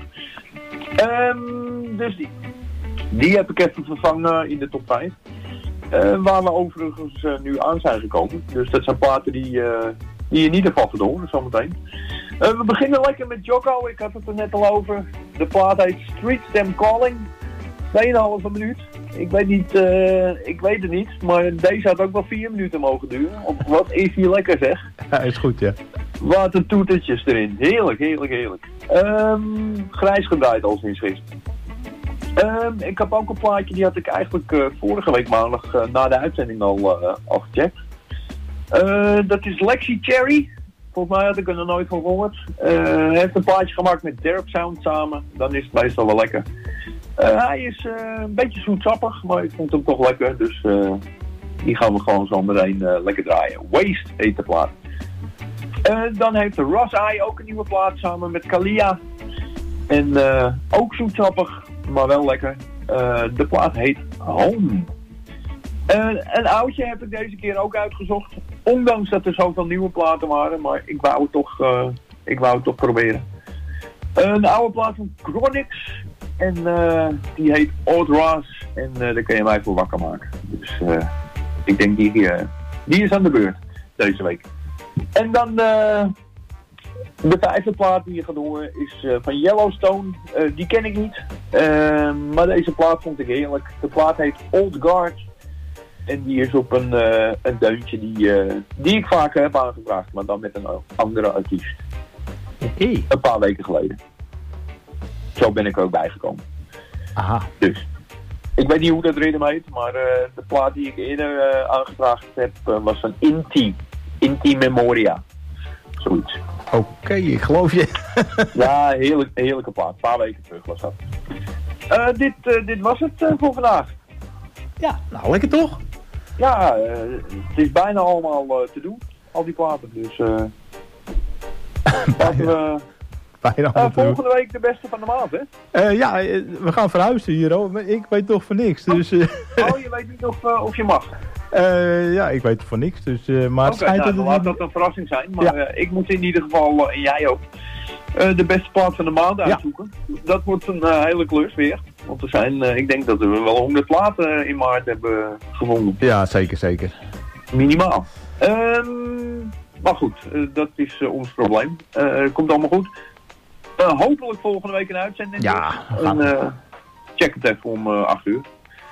Um, dus die, die heb ik even vervangen in de top vijf. Uh, waar we overigens uh, nu aan zijn gekomen. Dus dat zijn platen die, uh, die je niet ervan verdoren, zometeen. Uh, we beginnen lekker met Jocko, ik had het er net al over. De plaat heet Street Them Calling. twee komma vijf minuut. Ik weet, niet, uh, ik weet het niet, maar deze had ook wel vier minuten mogen duren. Of wat is hier lekker zeg. Ja, is goed ja. Wat een toetertjes erin. Heerlijk, heerlijk, heerlijk. Um, grijs gedraaid al sinds gisteren. Um, ik heb ook een plaatje, die had ik eigenlijk uh, vorige week maandag uh, na de uitzending al, uh, al gecheckt. Uh, dat is Lexi Cherry. Volgens mij had ik er nog nooit van gehoord. Uh, hij heeft een plaatje gemaakt met Derp Sound samen. Dan is het meestal wel lekker. Uh, hij is uh, een beetje zoetsappig, maar ik vond hem toch lekker. Dus uh, die gaan we gewoon zo meteen uh, lekker draaien. Waste heet de plaat. Uh, dan heeft Ross Eye ook een nieuwe plaat samen met Kalia. En uh, ook zoetsappig, maar wel lekker. Uh, de plaat heet Home. Uh, een oudje heb ik deze keer ook uitgezocht. Ondanks dat er zoveel nieuwe platen waren, maar ik wou het toch, uh, ik wou het toch proberen. Uh, een oude plaat van Chronix. En uh, die heet Old Ross. En uh, daar kun je mij voor wakker maken. Dus uh, ik denk die, uh, die is aan de beurt deze week. En dan uh, de vijfde plaat die je gaat horen is uh, van Yellowstone. Uh, die ken ik niet. Uh, maar deze plaat vond ik heerlijk. De plaat heet Old Guard. En die is op een, uh, een deuntje die, uh, die ik vaker heb aangevraagd. Maar dan met een andere artiest. Hey. Een paar weken geleden. Zo ben ik er ook bijgekomen. Aha. Dus. Ik weet niet hoe dat ritme heet. Maar uh, de plaat die ik eerder uh, aangevraagd heb uh, was van Inti. Inti Memoria. Zoiets. Oké, okay, ik geloof je. Ja, heerlijk, heerlijke plaat. Een paar weken terug was dat. Uh, dit, uh, dit was het uh, voor vandaag. Ja, nou lekker toch? Ja, uh, het is bijna allemaal uh, te doen. Al die platen. Dus uh, laten we... Bijna uh, volgende week de beste van de maand, hè? Uh, ja, we gaan verhuizen hier, hoor. Ik weet toch van niks, dus... Uh... Oh, je weet niet of, uh, of je mag? Uh, ja, ik weet van niks, dus... Uh, maar Oké, okay, nou, laat dat een verrassing zijn. Maar ja. uh, ik moet in ieder geval, uh, en jij ook, uh, de beste plaat van de maand uitzoeken. Ja. Dat wordt een uh, hele klus weer. Want er zijn, uh, ik denk dat we wel honderd platen in maart hebben gevonden. Ja, zeker, zeker. Minimaal. Um, maar goed, uh, dat is uh, ons probleem. Uh, komt allemaal goed. Uh, hopelijk volgende week een uitzending. Ja, en, uh, check het even om uh, acht uur.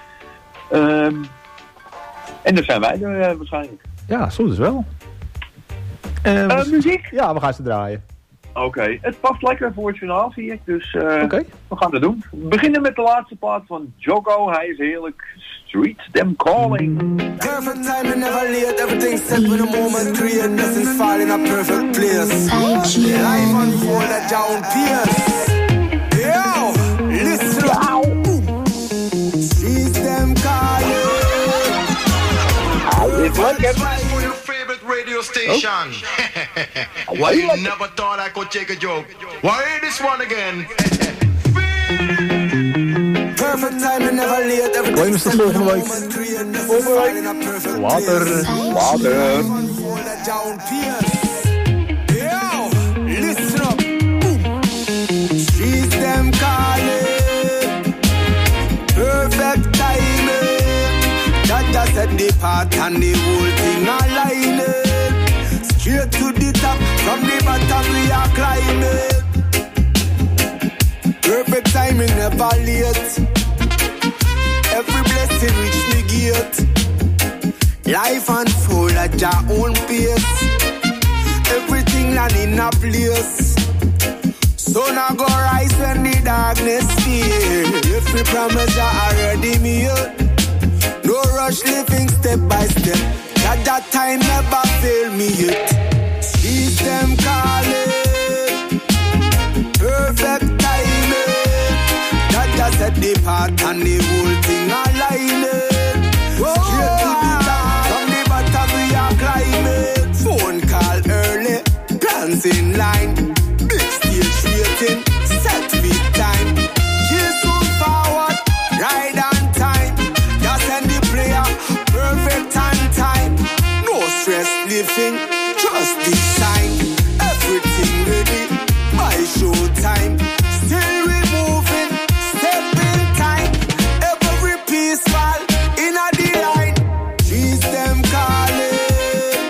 Um, en dan zijn wij er uh, waarschijnlijk. Ja, zo is wel. Uh, uh, muziek? Ja, we gaan ze draaien. Oké, okay. Het past lekker voor het journaal, zie ik. Dus uh, okay. we gaan het doen. We beginnen met de laatste plaat van Jocko. Hij is heerlijk. Street Them Calling. Perfect time and never late. Everything set with a moment. Create blessings fall in a perfect place. Life unfold at down Pierce. Yo, listen. ken This is for your favorite radio station. Why you never thought I could take a joke? Why this one again? Perfect time and never late. Claim is tot volgende week. Later. Later. Yo, listen up. She's them calling. Perfect timing. That just set the path and the whole thing aligning. Straight to the top, from the bottom we are climbing. Perfect timing, never late. Every blessing reach me gate. Life unfold at your own pace. Everything land in a place. Sun a go rise when the darkness fade. If we promise you already made. No rush living step by step. That that time never fail me yet. Keep them calling. Perfect timing. That just set the path and the whole thing aligning. Straight to the top, from the bottom we are climbing. Phone call early, plans in line. Big stage waiting, set feet time. Kiss move forward, ride on time. Just send the player, perfect on time. No stress living, trust the sign. Everything ready, by show time. Still we moving, step in time. Every piece fall in a the line. She's them calling.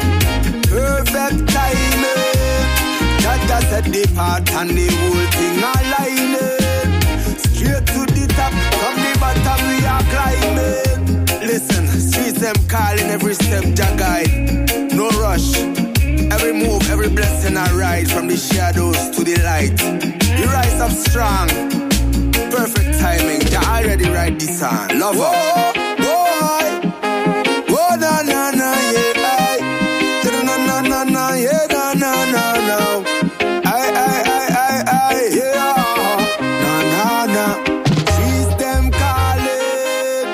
Perfect timing. That just set the path and the whole thing aligning. Straight to the top, from the bottom we are climbing. Listen, streets them calling, every step ja guide. No rush, every move, every blessing I ride. From the shadows to the light, you rise up strong. Perfect timing, you already write this song. Love her. Boy, oh na na na yeah, I, na na na na yeah, na na na na. I I I I I yeah, na na na. She's them calling.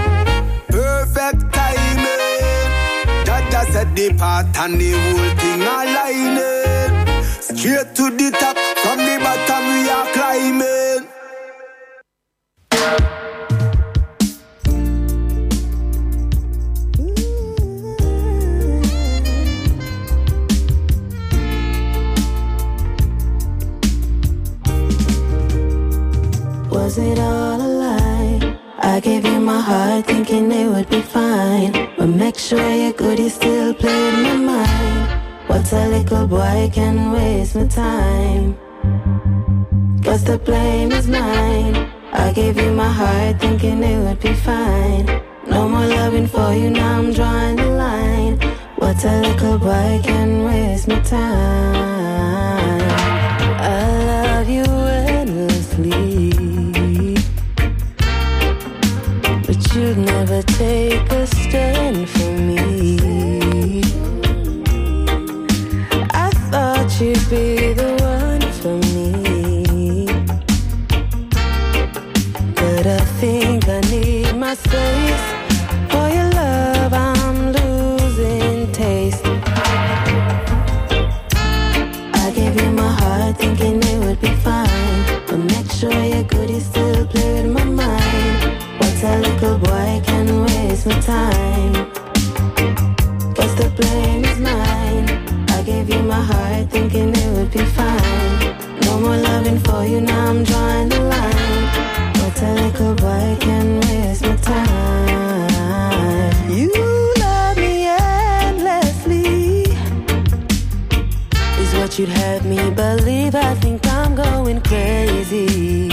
Perfect timing. That just set the path and the whole thing aligning. Straight to the top, from the bottom we are climbing. Was it all a lie? I gave you my heart thinking it would be fine. But make sure you're good, you still play with my mind. What's a little boy can waste my time? Guess the blame is mine. I gave you my heart thinking it would be fine. No more loving for you, now I'm drawing the line. What's a little boy can waste my time? I love you endlessly, but you'd never take a stand for me. I thought you'd be the one for me, but I think I need my space. For your love I'm losing taste. I gave you my heart thinking it would be fine, but make sure you're good, you still play with my mind. What's a little boy can waste my time? Guess the blame is mine. I gave you my heart thinking it would be fine. No more loving for you, now I'm drawing the line. What's a little boy can waste my time? You love me endlessly, is what you'd have me believe. I think I'm going crazy.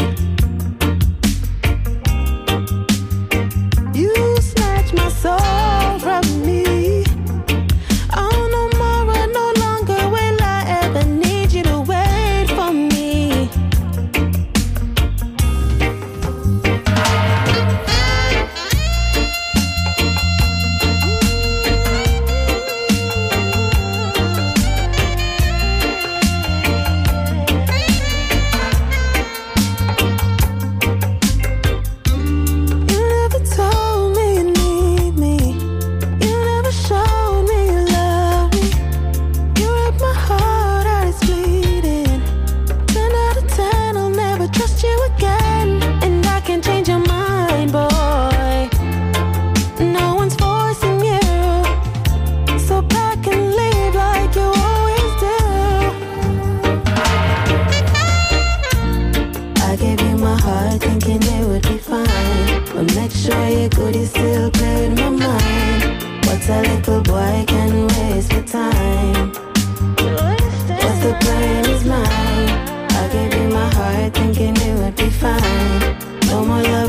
You snatch my soul from me. Oh, no more, no longer will I ever need you to wait for me.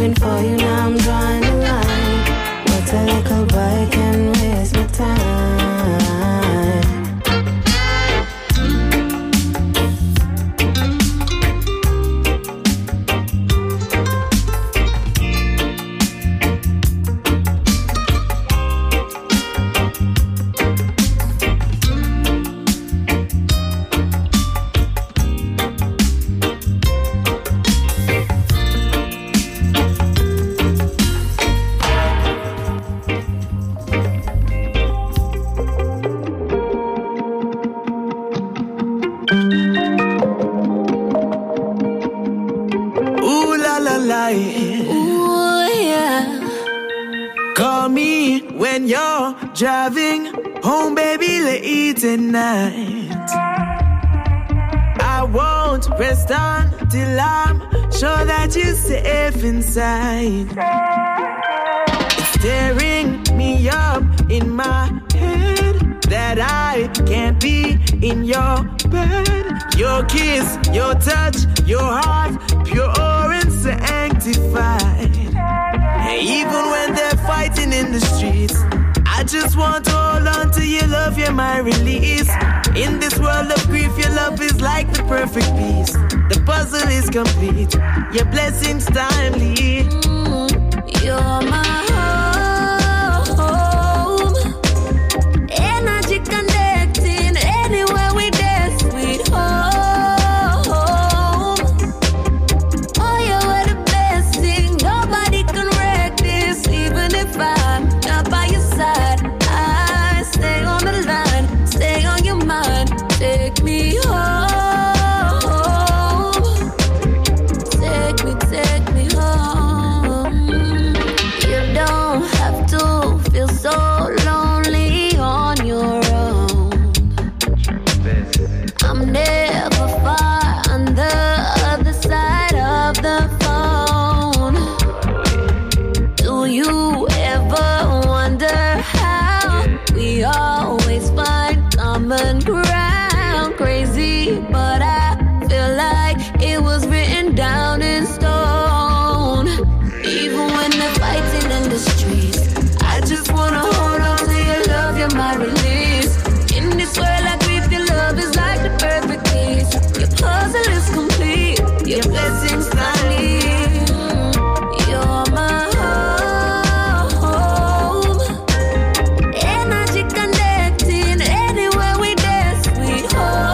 living for you, now I'm drawing the line. What a little boy can waste my time. Driving home, baby, late at night. I won't rest until I'm sure that you're safe inside. It's tearing me up in my head that I can't be in your bed. Your kiss, your touch, your heart, pure and sanctified. And even when they're fighting in the streets, I just want to hold on to your love, you're my release. In this world of grief, your love is like the perfect piece. The puzzle is complete, your blessings timely. Mm, you're my home, energy connecting anywhere we dare, sweet home. Oh, you're the best thing, nobody can wreck this, even if I'm not by your side. Take me home, take me, take me home. You don't have to feel so lonely on your own. I'm never far on the other side of the phone. Do you ever wonder how we always find common ground? Crazy, but I feel like it was written down in stone. Even when they're fighting in the streets, I just wanna hold on to your love, you're my release. In this world I grieve, your love is like the perfect piece. Your puzzle is complete, your blessings not leave. You're my home, energy connecting anywhere we dare, sweet home.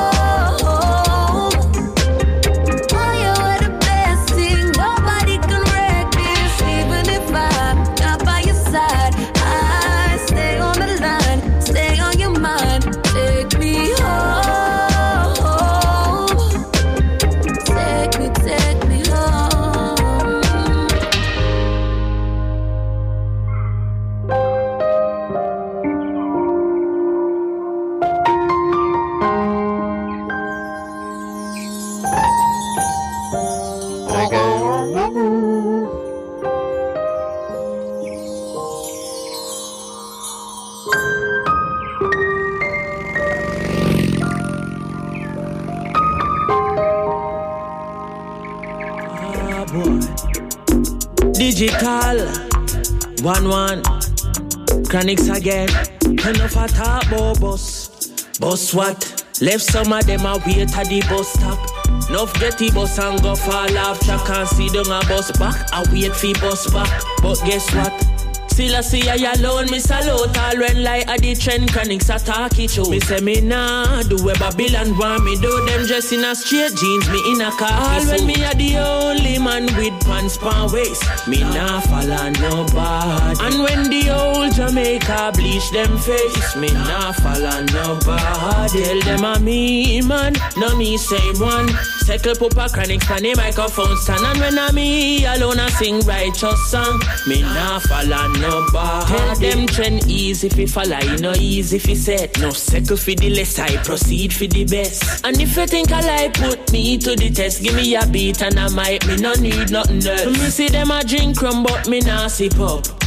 Digital one one Chronics again. Enough a talk about bus. Bus what? Left some of them a wait at the bus stop. Enough get the bus and go fall off track and see down a bus back. I wait for bus back. But guess what? Still I see I alone, me salute all when like a the trend Chronics a talk it show. Me say me nah do where Babylon want me do. Them dress in a straight jeans, me in a khaki all suit. When me a the only man with pants pan waist, me nah follow nobody. And when the old Jamaica bleach them face, me nah follow nobody. Tell them a me man, no me same one. Circle Papa Chronics pan the microphone stand. And when a me alone I sing righteous song, me nah follow nobody. Tell them trend easy fi follow, you know easy fi set. No circle fi the less, I proceed fi the best. And if you think I lie, put me to the test. Give me a beat and I might, me no need nothing else. Me see them a drink rum but me nah sip up.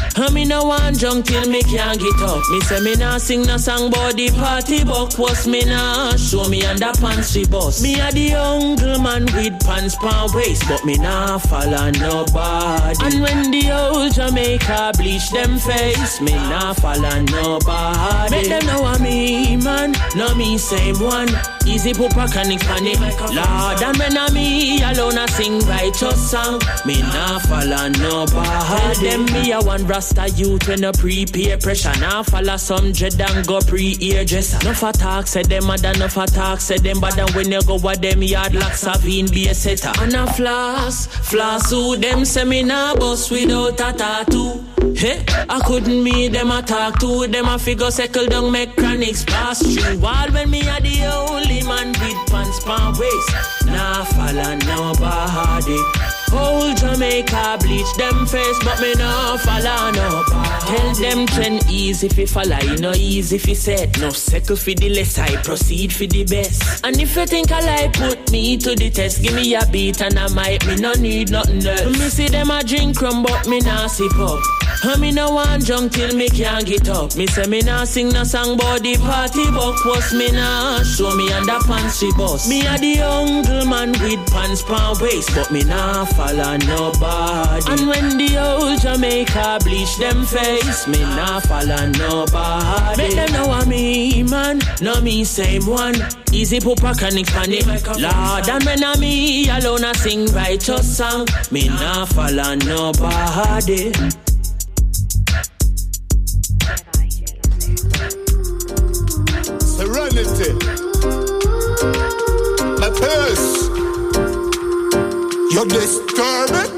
And me no want junk till me can't get up. Me say me nah sing no song about the party buck. What's me nah show me underpants she bust. Me a the uncle man with pants pan waist, but me nah follow nobody. And when the old Jamaica bleach them face, me nah follow nobody. Make them know I'm me man, no me same one. Easy put mechanics on it, Lord. And when I'm me alone I sing righteous song, me nah follow nobody. Tell them me a one Rasta youth when no prepare pressure. Nah follow some dread and go pre-ear dresser. No for talk say them mad and no for talk say them bad. And when you go with them yard like Savine be a setter. And a floss, floss who them say me nah bust without a tattoo. Hey, I couldn't meet them a talk to them a figure circle down mechanics pass through. While when me a the only man with pants pan waist, nah follow nobody. Whole Jamaica bleach them face, but me nah follow nobody. Tell them trend easy if you follow, you know easy if you set. No settle for the less, I proceed for the best. And if you think I lie, put me to the test. Give me a beat and I might, me no need nothing else. Me see them a drink rum, but me nah sip up. And me no want junk till me can't get up. Me say me nah sing no song about the party buck. What's me nah show me underpants she bust. Me a the uncle man with pants pan waist, but me nah follow nobody. And when the old Jamaica bleach them face, me nah follow nobody. Make them know I'm me man, no me same one. Easy put mechanics on it, Lord. And when I'm me alone I sing righteous song, me nah follow nobody. Serenity, my purse, you disturb it.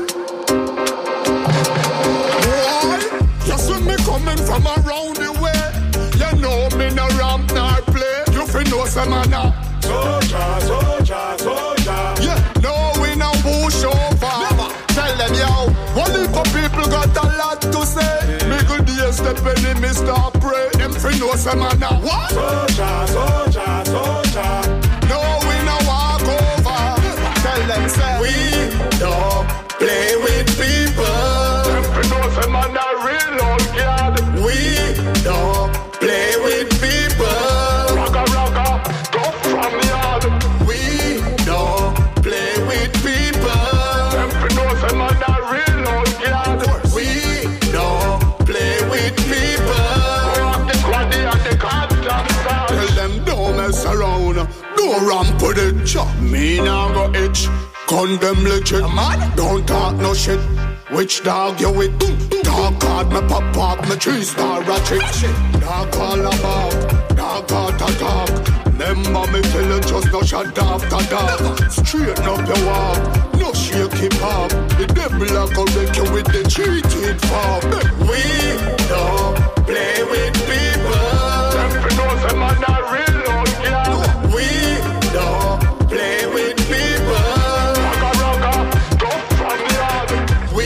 Boy, you see me coming from around the way. You know me no ramp nor play. You fi know some man a soldier, soldier, soldier. Yeah, no we no push over. Never. Tell them yo, one little people got a lot to say. Middle day step in me start pray. Them fi know some man a what? Soldier, soldier, soldier. No we no walk over. Tell them say we don't play with people. Them fi know some man a real old god. We don't play with people. Ragga ragga, go from the yard. We don't play with people. Them fi know some man a real old god. We don't play with people. Rock the quaddy and the constant stars. Tell them don't mess around. Go ramp with it. Chop me now go itch. Condemn legit. Man, don't talk no shit. Which dog you with? Dog card me pop pop me three star ratchet. Dog all about. Dog got a talk. Remember me tell you just no shut after dog. Straighten up your walk. No shake hip hop. The devil a go wreck you with the cheated form. We don't play with people. Them fi know some man a real old girl. We don't play with people. Ragga ragga, go from the yard. We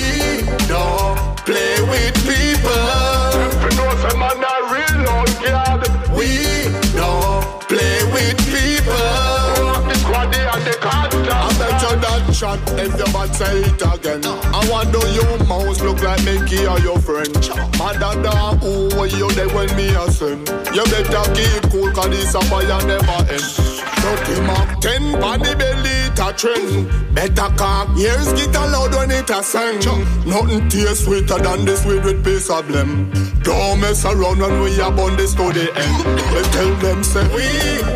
don't play with people. Them fi know some man a real old girl. We don't play with people. Rock the squaddy and the constant. I bet you that shot if you but say it again. I wonder you mouse look like Mickey or your friend. Mother da who were you there when me a send? You better keep cool cause this a fire never end. thirty mark ten body belly it a trend. Better cock ears get loud when it a sing. Nothing tastes sweeter than this sweet with piece of blem. Don't mess around when we are born this to the end. They tell them say we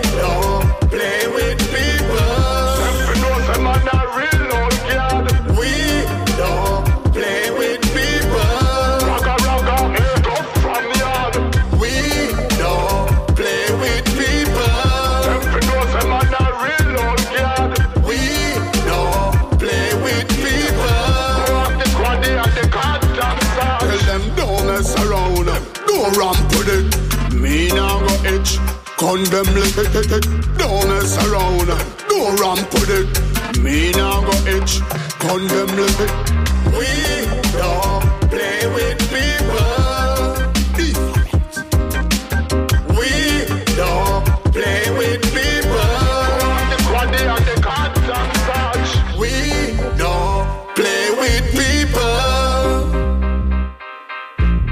don't play with people. Them fi know some man a real old god. We don't play with people. Ragga ragga, go from the yard. We don't play with people. Them fi know some man a real old god. We don't play with people. Rock the squaddy and the constant stars. Tell them don't mess around. Go ramp with it. Me now go itch. Condemn it. Don't mess around. Go ramp with it. Me now go itch. Condemn it. We don't play with people. We don't play with people. The squaddy and the constant touch. We don't play with people.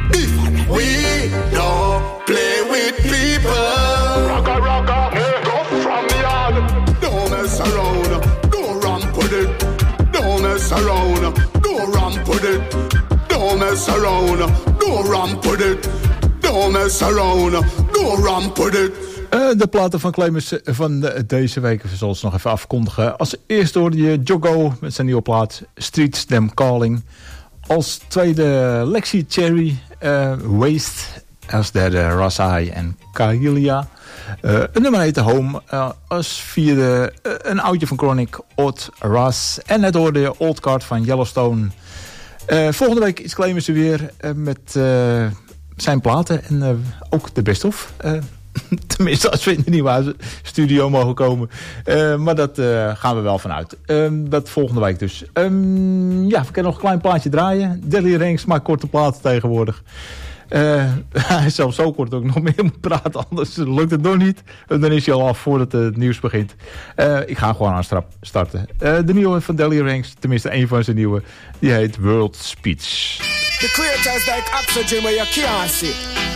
Don't mess around, don't ramp with it. Don't mess around, don't ramp with it. Uh, de platen van Clemens van de, deze week zal ze nog even afkondigen. Als eerste hoorde je Joggo met zijn nieuwe plaat Streets Them Calling. Als tweede Lexi Cherry, uh, Waste. Als derde Rasai en Kahilia. Uh, een nummer heette Home. Uh, als vierde uh, een oudje van Chronic, Odd Ras. En net hoorde je Old Card van Yellowstone. Uh, volgende week is Clemens er weer uh, met uh, zijn platen. En uh, ook de best of. Uh, tenminste, als we in de nieuwe studio mogen komen. Uh, maar dat uh, gaan we wel vanuit. Um, dat volgende week dus. Um, ja, we kunnen nog een klein plaatje draaien. Deli Ranks maakt korte platen tegenwoordig. Uh, hij is zelfs zo kort ook nog meer moet praten, anders lukt het nog niet. En dan is hij al af voordat het nieuws begint. Uh, ik ga gewoon aan strap starten. Uh, de nieuwe van Deli Ranks, tenminste een van zijn nieuwe, die heet World Speech. The creators like oxygen where you can't see.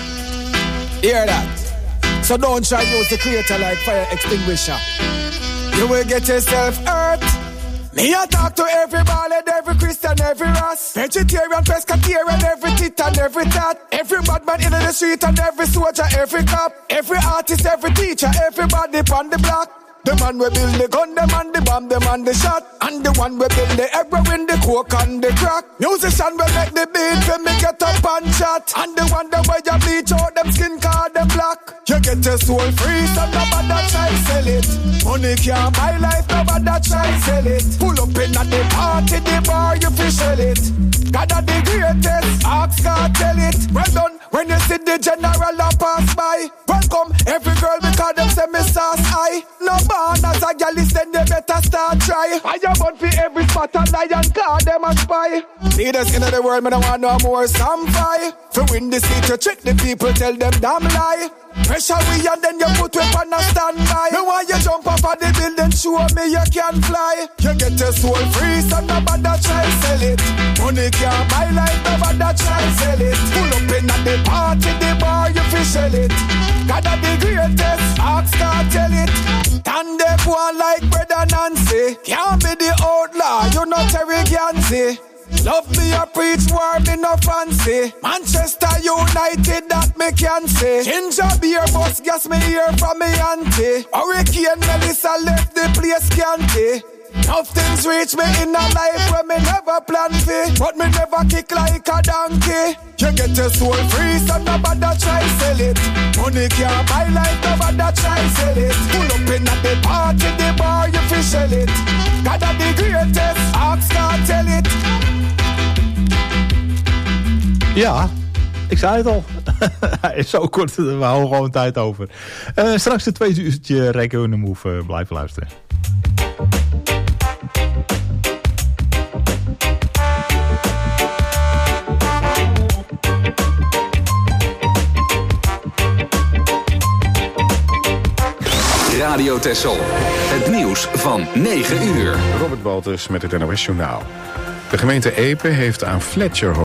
Hear that? So don't try to use the creator like fire extinguisher. You will get yourself hurt. Me a talk to everybody, every Christian, every Ras, vegetarian, pescatarian, every tit and every tat, every madman in the street and every soldier, every cop, every artist, every teacher, everybody on the block. The man we build the gun, the man the bomb, the man the shot, and the one we build the heroin, the coke and the crack. Musician will make the beat when me get up and chat, and the one that where you bleach out them skin card them black. You get your soul free, so nobody try sell it. Money can't buy life, nobody try sell it. Pull up in at the party, the bar you fi sell it. God of the greatest, ask God tell it. Well done when you see the general a pass by. Welcome every girl because them say me sauce high. No born as a gal is then they better start try. I am out for every spot and lion car them a spy. Leaders in the world, me don't want no more sampai. To win the seat, you trick the people, tell them damn lie. Pressure we and then you put weapon and stand by. Me want you jump off of the building, show me you can fly. You get your soul free, so nobody try sell it. Money can't buy life, nobody try sell it. Pull up in at the party, the bar, you fi sell it. God of the greatest, ask God tell it. Stand up one like brother Nancy. Can't be the outlaw, you not Terry Gansey. Love me a preach war, me no fancy. Manchester United, that me can say. Ginger beer bus, gas me here from me auntie. Hurricane Melissa left the place scanty. Nothing's reach me in a life where me never plan for. But me never kick like a donkey. You get your soul free, so nobody try sell it. Money can't buy life, nobody try sell it. Pull up in at the party, the bar, you fi sell it. God of the greatest, ask God tell it. Ja, ik zei het al. Hij is zo kort, we houden gewoon tijd over. Uh, straks de tweede uurtje Reggae on the Move. Uh, blijven luisteren. Radio Texel. Het nieuws van negen uur. Robert Walters met het N O S Journaal. De gemeente Epe heeft aan Fletcher